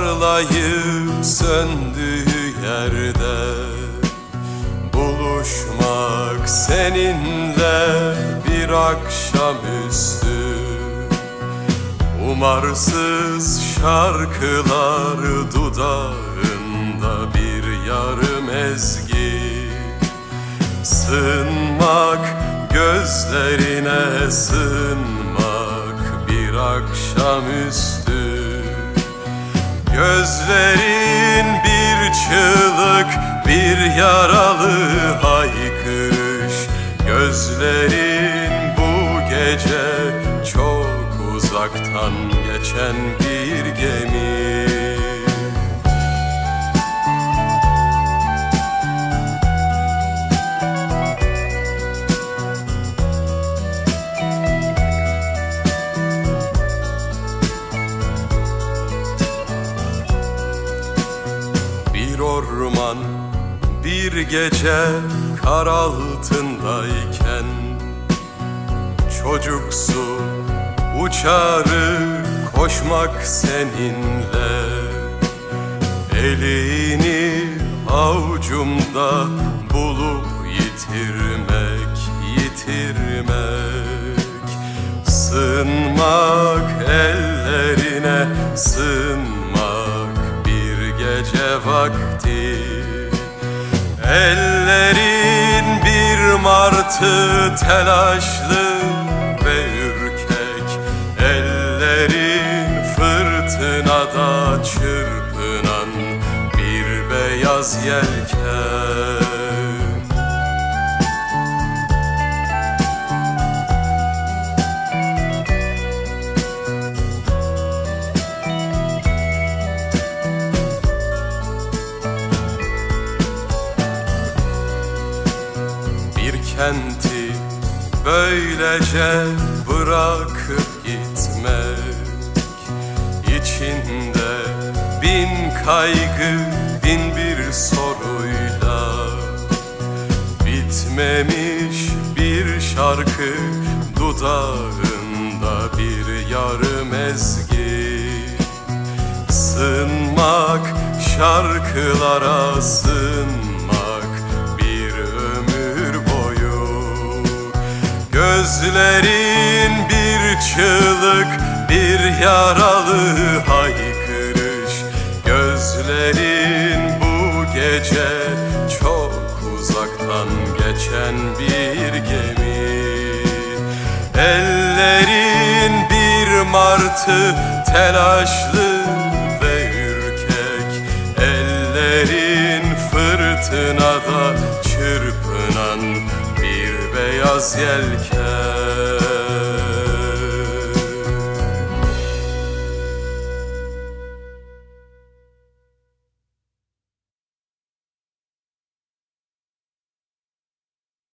parlayıp söndüğü yerde buluşmak seninle bir akşamüstü. Umarsız şarkılar dudağında bir yarım ezgi. Sığınmak gözlerine, sığınmak bir akşamüstü. Gözlerin bir çığlık, bir yaralı haykırış. Gözlerin bu gece çok uzaktan geçen bir gemi. Bir orman bir gece kar altındayken çocuksu uçarı koşmak seninle. Elini avucumda bulup yitirmek, yitirmek. Sığınmak ellerine, sığınmak bir gece vakti. Ellerin bir martı, telaşlı ve ürkek. Ellerin fırtınada çırpınan bir beyaz yelken. Kenti böylece bırakıp gitmek, içinde bin kaygı, bin bir soruyla. Bitmemiş bir şarkı dudağında, bir yarım ezgi. Sığınmak şarkılara, sığınmak bir ömür boyu. Gözlerin bir çığlık, bir yaralı haykırış. Gözlerin bu gece çok uzaktan geçen bir gemi. Ellerin bir martı, telaşlı ve ürkek. Ellerin fırtınada çırpınan bir beyaz yelken.